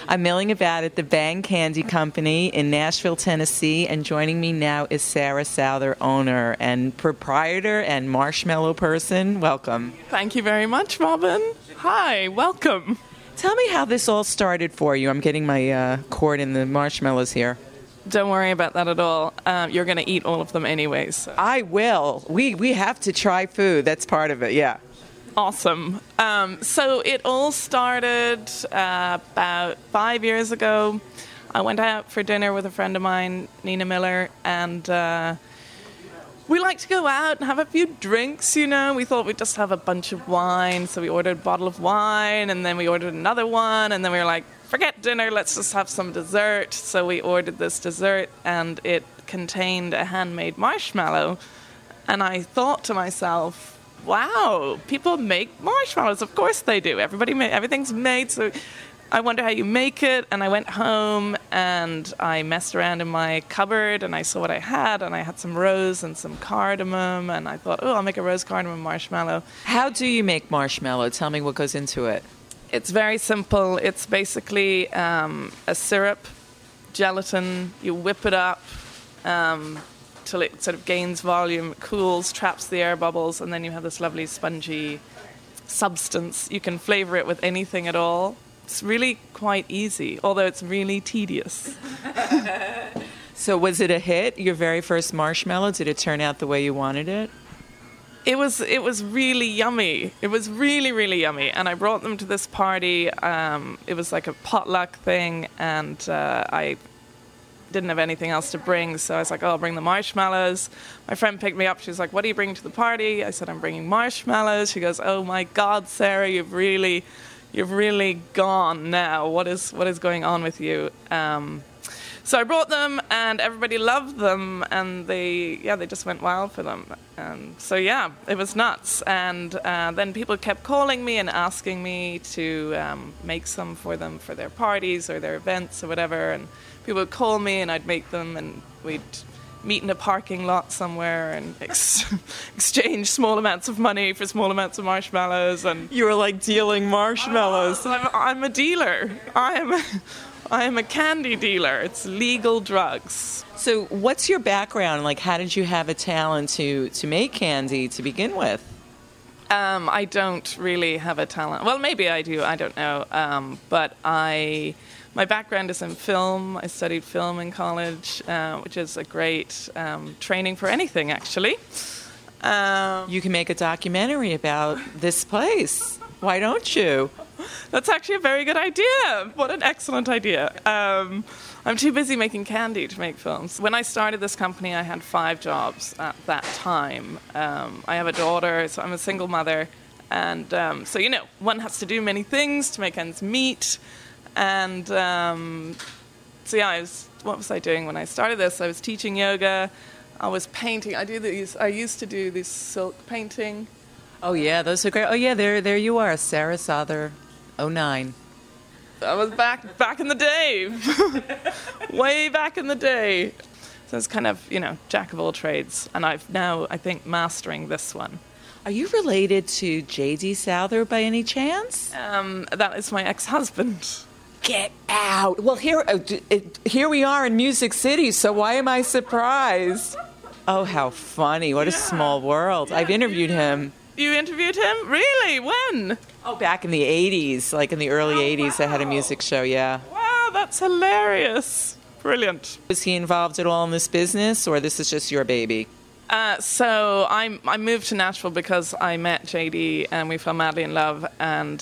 I'm milling about at the Bang Candy Company in Nashville, Tennessee, and joining me now is Sarah Souther, owner and proprietor and marshmallow person. Welcome. Thank you very much, Robin. Hi, welcome. Tell me how this all started for you. I'm getting my cord in the marshmallows here. Don't worry about that at all. You're going to eat all of them anyways. So. I will. We have to try food. That's part of it, yeah. Awesome. So it all started about 5 years ago. I went out for dinner with a friend of mine, Nina Miller, and we like to go out and have a few drinks, you know. We thought we'd just have a bunch of wine, so we ordered a bottle of wine, and then we ordered another one, and then we were like, forget dinner, let's just have some dessert. So we ordered this dessert, and it contained a handmade marshmallow. And I thought to myself, wow, people make marshmallows. Of course they do. Everything's made, so I wonder how you make it. And I went home and I messed around in my cupboard and I saw what I had, and I had some rose and some cardamom, and I thought, oh, I'll make a rose cardamom marshmallow. How do you make marshmallow? Tell me what goes into it. It's very simple. It's basically a syrup, gelatin. You whip it up till it sort of gains volume, cools, traps the air bubbles, and then you have this lovely spongy substance. You can flavor it with anything at all. It's really quite easy, although it's really tedious. So was it a hit, your very first marshmallow? Did it turn out the way you wanted it? It was really yummy. It was really, really yummy. And I brought them to this party. It was like a potluck thing, and I didn't have anything else to bring, so I was like, oh, I'll bring the marshmallows. My friend picked me up. She was like, what are you bringing to the party? I said, I'm bringing marshmallows. She goes, oh my God, Sarah, you've really gone now. What is going on with you? So I brought them, and everybody loved them, and they just went wild for them. So yeah, it was nuts. And then people kept calling me and asking me to make some for them for their parties or their events or whatever. And people would call me, and I'd make them, and we'd meet in a parking lot somewhere and exchange small amounts of money for small amounts of marshmallows. And you were like dealing marshmallows. I'm a dealer. I am a candy dealer. It's legal drugs. So what's your background? Like, how did you have a talent to make candy to begin with? I don't really have a talent. Well, maybe I do. I don't know. But my background is in film. I studied film in college, which is a great training for anything, actually. You can make a documentary about this place. Why don't you? That's actually a very good idea. What an excellent idea. I'm too busy making candy to make films. When I started this company, I had 5 jobs at that time. I have a daughter, so I'm a single mother. And so, you know, one has to do many things to make ends meet. And so, yeah, what was I doing when I started this? I was teaching yoga. I was painting. I used to do this silk painting. Oh, yeah, those are great. Oh, yeah, there you are, Sarah Souther, 09. I was back in the day. Way back in the day. So it's kind of, you know, jack of all trades. And I've now, I think, mastering this one. Are you related to J.D. Souther by any chance? That is my ex-husband. Get out. Well, here we are in Music City, so why am I surprised? Oh, how funny. What a small world. Yeah, I've interviewed him. You interviewed him? Really? When? Oh, back in the 80s, like in the early 80s, wow. I had a music show, yeah. Wow, that's hilarious. Brilliant. Was he involved at all in this business, or this is just your baby? So I moved to Nashville because I met JD and we fell madly in love, and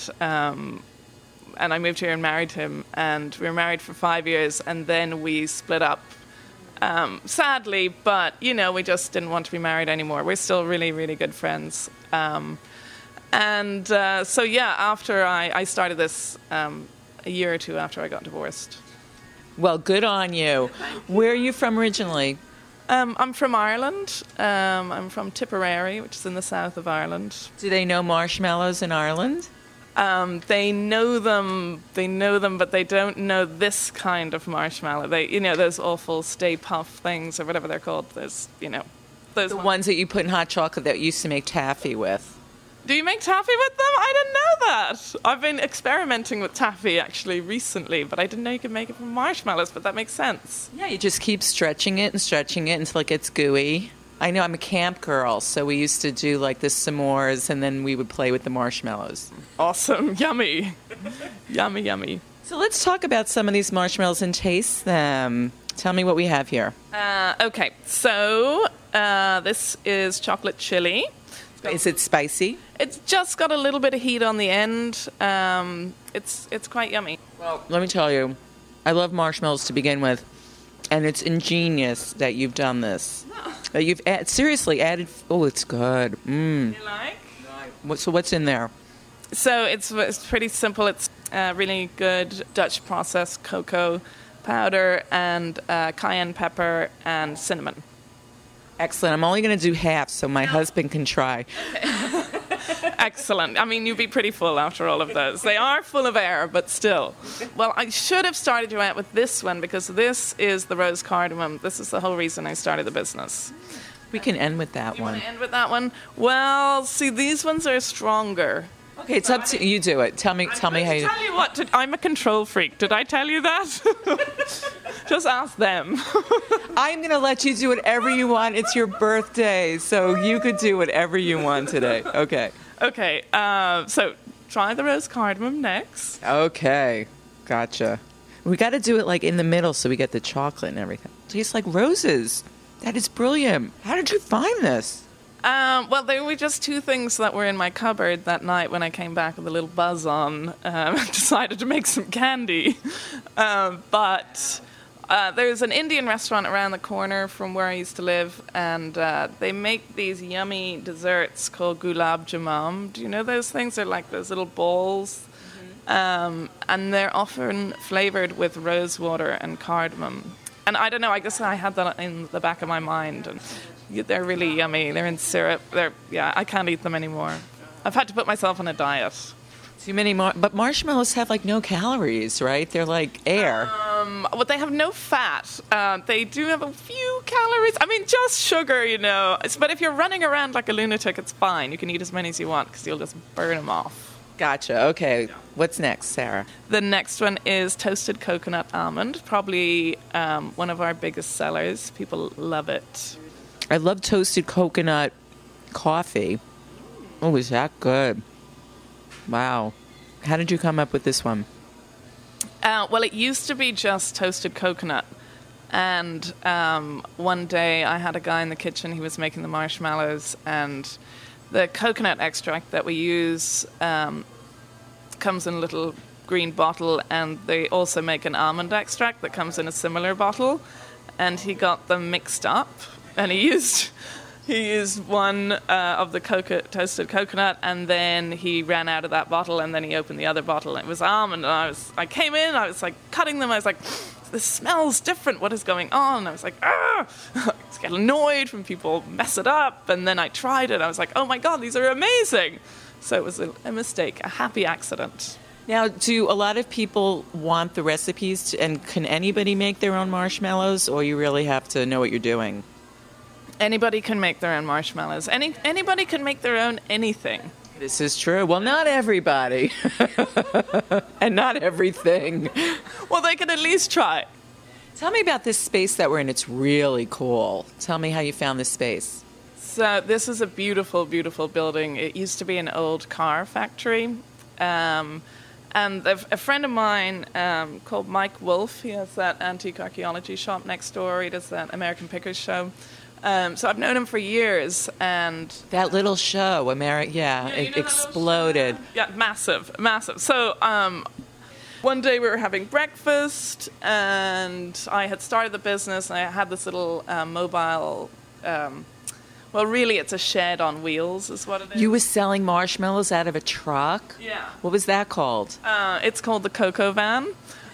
I moved here and married him, and we were married for 5 years, and then we split up. Sadly, but, you know, we just didn't want to be married anymore. We're still really, really good friends. So, yeah, after I started this a year or two after I got divorced. Well, good on you. Where are you from originally? I'm from Ireland. I'm from Tipperary, which is in the south of Ireland. Do they know marshmallows in Ireland? They know them, but they don't know this kind of marshmallow. Those awful Stay Puft things or whatever they're called. Those ones that you put in hot chocolate that you used to make taffy with. Do you make taffy with them? I didn't know that. I've been experimenting with taffy actually recently, but I didn't know you could make it from marshmallows, but that makes sense. Yeah, you just keep stretching it until it gets gooey. I know I'm a camp girl, so we used to do like the s'mores, and then we would play with the marshmallows. Awesome. Yummy. Yummy, yummy. So let's talk about some of these marshmallows and taste them. Tell me what we have here. Okay, so this is chocolate chili. Is it spicy? It's just got a little bit of heat on the end. It's quite yummy. Well, let me tell you, I love marshmallows to begin with, and it's ingenious that you've done this. That you've seriously added. Oh, it's good. You like? So what's in there? So it's pretty simple. It's really good Dutch processed cocoa powder and cayenne pepper and cinnamon. Excellent. I'm only going to do half so my husband can try. Excellent. I mean, you'd be pretty full after all of those. They are full of air, but still. Well, I should have started you out with this one because this is the rose cardamom. This is the whole reason I started the business. We can end with that You one. want to end with that one? Well, see, these ones are stronger. Okay, it's up to you. Do it. Tell me how you. Tell you what, I'm a control freak. Did I tell you that? Just ask them. I'm going to let you do whatever you want. It's your birthday, so you could do whatever you want today. Okay. Okay, so try the rose cardamom next. Okay. Gotcha. We got to do it like in the middle so we get the chocolate and everything. Tastes like roses. That is brilliant. How did you find this? Well, there were just two things that were in my cupboard that night when I came back with a little buzz on. Decided to make some candy. But there's an Indian restaurant around the corner from where I used to live, and they make these yummy desserts called gulab jamun. Do you know those things? They're like those little balls. And they're often flavored with rose water and cardamom. And I don't know, I guess I had that in the back of my mind. And they're really yummy. They're in syrup. I can't eat them anymore. I've had to put myself on a diet. Too many but marshmallows have like no calories, right? They're like air. Well, they have no fat. They do have a few calories. I mean, just sugar, you know. But if you're running around like a lunatic, it's fine. You can eat as many as you want because you'll just burn them off. Gotcha. Okay. What's next, Sarah? The next one is toasted coconut almond. Probably one of our biggest sellers. People love it. I love toasted coconut coffee. Oh, is that good? Wow. How did you come up with this one? Well, it used to be just toasted coconut. And one day I had a guy in the kitchen, he was making the marshmallows, and the coconut extract that we use comes in a little green bottle, and they also make an almond extract that comes in a similar bottle. And he got them mixed up, and he used one of the toasted coconut, and then he ran out of that bottle, and then he opened the other bottle, and it was almond. And I came in, I was like cutting them, I was like, this smells different, what is going on? I was like, ah! I was getting annoyed when people mess it up, and then I tried it, I was like, oh my god, these are amazing. So it was a mistake, a happy accident. Now, do a lot of people want the recipes, and can anybody make their own marshmallows, or you really have to know what you're doing? Anybody can make their own marshmallows. Anybody can make their own anything. This is true. Well, not everybody. And not everything. Well, they can at least try. Tell me about this space that we're in. It's really cool. Tell me how you found this space. So this is a beautiful, beautiful building. It used to be an old car factory. And a friend of mine called Mike Wolf, he has that antique archaeology shop next door. He does that American Pickers show. So I've known him for years, and that little show, it exploded. Yeah, massive. So one day we were having breakfast, and I had started the business, and I had this little mobile. Well, really, it's a shed on wheels, is what it is. You were selling marshmallows out of a truck? Yeah. What was that called? It's called the Cocoa Van.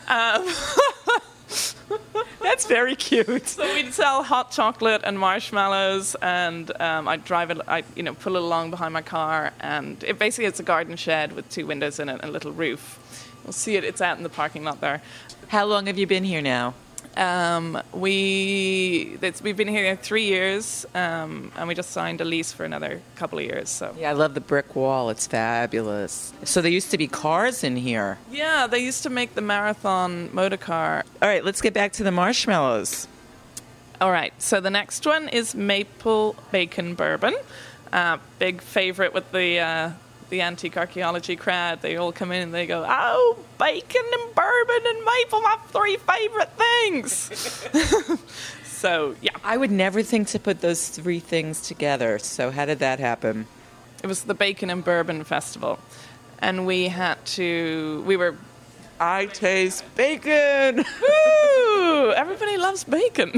That's very cute. So we'd sell hot chocolate and marshmallows, and I'd drive it. Pull it along behind my car, and it's a garden shed with 2 windows in it and a little roof. You'll see it. It's out in the parking lot there. How long have you been here now? We've been here 3 years, and we just signed a lease for another couple of years. So Yeah, I love the brick wall. It's fabulous. So there used to be cars in here. yeah, they used to make the Marathon motor car. All right, let's get back to the marshmallows. All right, so the next one is maple bacon bourbon. Big favorite with the antique archaeology crowd. They all come in and they go, "Oh, bacon and bourbon and maple, my 3 favorite things." So yeah, I would never think to put those 3 things together. So how did that happen? it was the Bacon and Bourbon Festival, and we were. I taste bacon. Woo! Everybody loves bacon.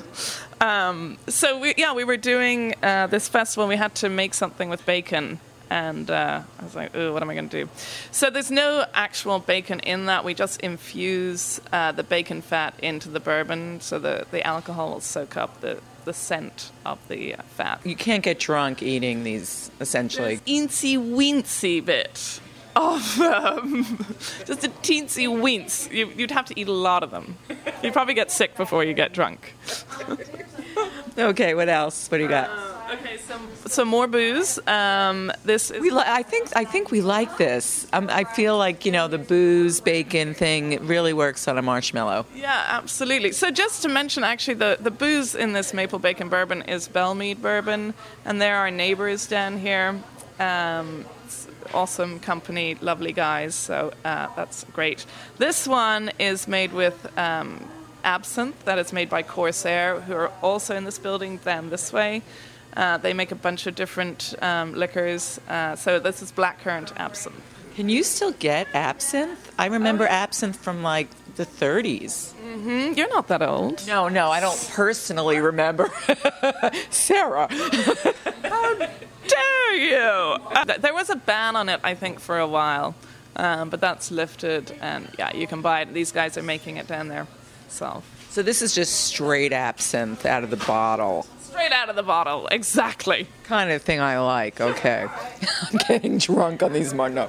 So we were doing this festival. We had to make something with bacon, and I was like, "Ooh, what am I going to do?" So there's no actual bacon in that. We just infuse the bacon fat into the bourbon, so the alcohol will soak up the scent of the fat. You can't get drunk eating these, essentially. Teensy weensy bit of just a teensy weens. You'd have to eat a lot of them. You'd probably get sick before you get drunk. Okay, what else? What do you got? Okay, some more booze. This is I think we like this. I feel like, the booze, bacon thing, it really works on a marshmallow. yeah, absolutely. So just to mention, actually, the booze in this maple bacon bourbon is Bellmead bourbon, and they're our neighbors down here. It's awesome company, lovely guys. So that's great. This one is made with absinthe that is made by Corsair, who are also in this building down this way. They make a bunch of different liquors. So this is blackcurrant absinthe. Can you still get absinthe? I remember absinthe from like the 30s. You're not that old. No, I don't personally remember. Sarah. How dare you? There was a ban on it, I think, for a while. But that's lifted, and yeah, you can buy it. These guys are making it down there. So this is just straight absinthe out of the bottle. straight out of the bottle, exactly. Kind of thing I like, okay. I'm getting drunk on these no.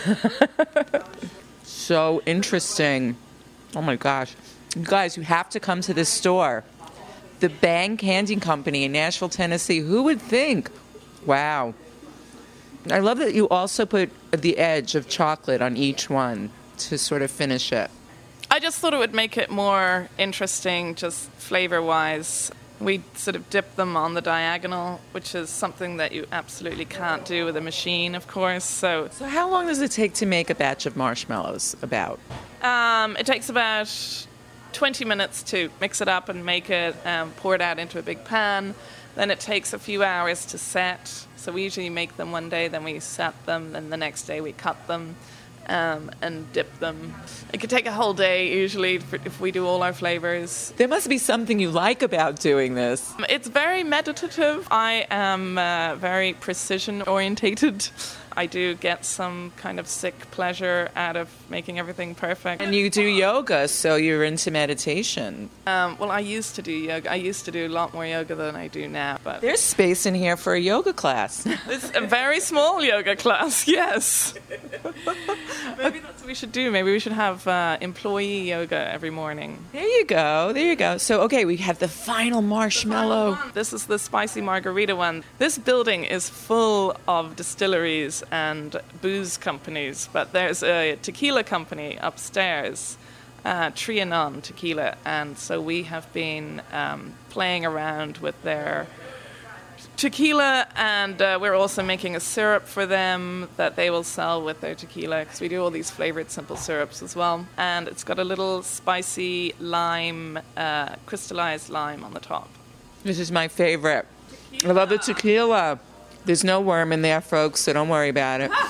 So interesting. Oh my gosh. You guys, you have to come to this store. The Bang Candy Company in Nashville, Tennessee. Who would think? Wow. I love that you also put the edge of chocolate on each one to sort of finish it. I just thought it would make it more interesting, just flavor-wise. We sort of dip them on the diagonal, which is something that you absolutely can't do with a machine, of course. So how long does it take to make a batch of marshmallows, about? it takes about 20 minutes to mix it up and make it, pour it out into a big pan. Then it takes a few hours to set. So we usually make them one day, then we set them, then the next day we cut them and dip them. It could take a whole day usually if we do all our flavors. There must be something you like about doing this. It's very meditative. I am very precision orientated. I do get some kind of sick pleasure out of making everything perfect. And you do yoga, so you're into meditation. Well, I used to do yoga. I used to do a lot more yoga than I do now. But There's space in here for a yoga class. it's a very small yoga class, yes. Maybe that's what we should do. Maybe we should have employee yoga every morning. There you go. So, okay, we have the final marshmallow. This is the spicy margarita one. This building is full of distilleries and booze companies, but there's a tequila company upstairs, Trianon Tequila, and so we have been playing around with their tequila, and we're also making a syrup for them that they will sell with their tequila, because we do all these flavored simple syrups as well. And it's got a little spicy lime, crystallized lime on the top. This is my favorite. I love the tequila. There's no worm in there, folks, so don't worry about it.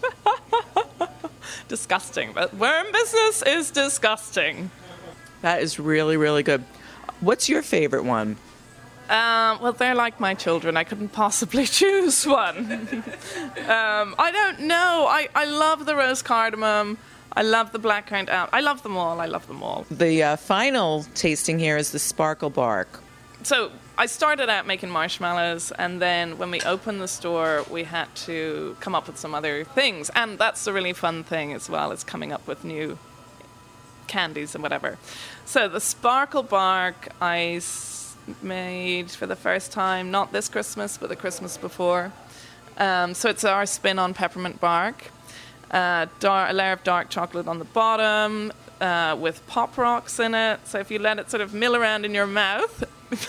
Disgusting, but worm business is disgusting. That is really, really good. What's your favorite one? Well, they're like my children. I couldn't possibly choose one. I don't know. I love the rose cardamom. I love the blackcurrant out. I love them all. The final tasting here is the sparkle bark. So I started out making marshmallows, and then when we opened the store, we had to come up with some other things. And that's the really fun thing as well, is coming up with new candies and whatever. So the Sparkle Bark I made for the first time, not this Christmas, but the Christmas before. So it's our spin on peppermint bark. A layer of dark chocolate on the bottom with Pop Rocks in it. So if you let it sort of mill around in your mouth...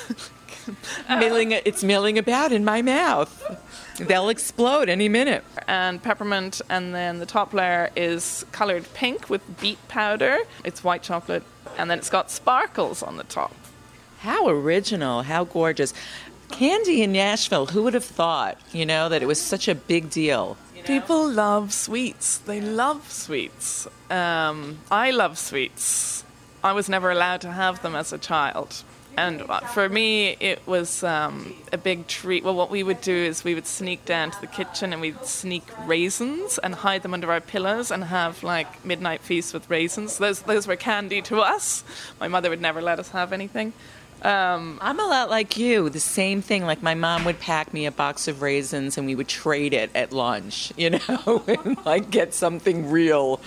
It's milling about in my mouth. They'll explode any minute. And peppermint, and then the top layer is coloured pink with beet powder. It's white chocolate, and then it's got sparkles on the top. How original, how gorgeous. Candy in Nashville, who would have thought, that it was such a big deal? People love sweets. They love sweets. I love sweets. I was never allowed to have them as a child. And for me, it was a big treat. Well, what we would do is we would sneak down to the kitchen and we'd sneak raisins and hide them under our pillows and have like midnight feasts with raisins. Those were candy to us. My mother would never let us have anything. I'm a lot like you. The same thing. Like my mom would pack me a box of raisins and we would trade it at lunch, and like get something real.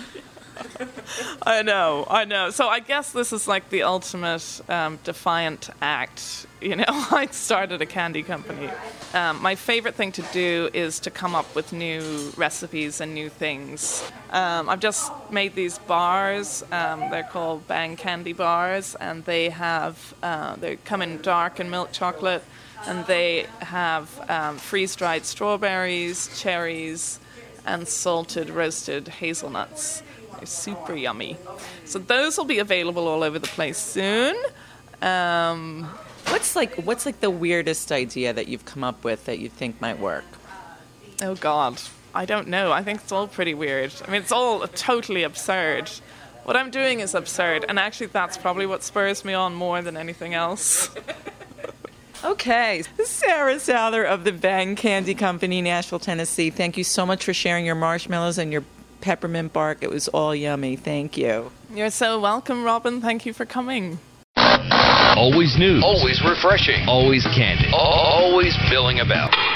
I know. So I guess this is like the ultimate defiant act. I started a candy company. My favorite thing to do is to come up with new recipes and new things. I've just made these bars. They're called Bang Candy Bars, and they come in dark and milk chocolate, and they have freeze-dried strawberries, cherries, and salted roasted hazelnuts. They're super yummy. So those will be available all over the place soon. What's the weirdest idea that you've come up with that you think might work? Oh God, I don't know. I think it's all pretty weird. I mean, it's all totally absurd. What I'm doing is absurd, and actually that's probably what spurs me on more than anything else. Okay. Sarah Souther of the Bang Candy Company, Nashville, Tennessee. Thank you so much for sharing your marshmallows and your peppermint bark. It was all yummy. Thank you. You're so welcome, Robin. Thank you for coming. Always news. Always refreshing. Always candid. Always milling about.